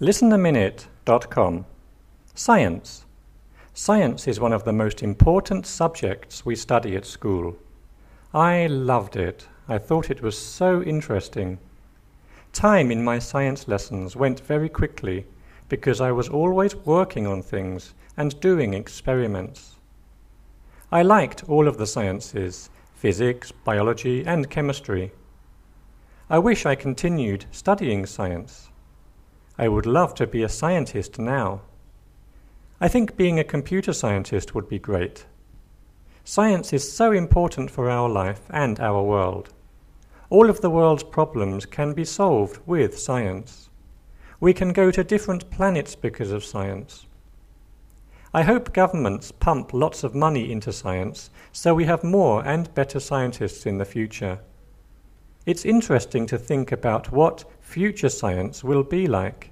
ListenAminute.com. Science. Science is one of the most important subjects we study at school. I loved it. I thought it was so interesting. Time in my science lessons went very quickly because I was always working on things and doing experiments. I liked all of the sciences, physics, biology, and chemistry. I wish I continued studying science. I would love to be a scientist now. I think being a computer scientist would be great. Science is so important for our life and our world. All of the world's problems can be solved with science. We can go to different planets because of science. I hope governments pump lots of money into science so we have more and better scientists in the future. It's interesting to think about what future science will be like.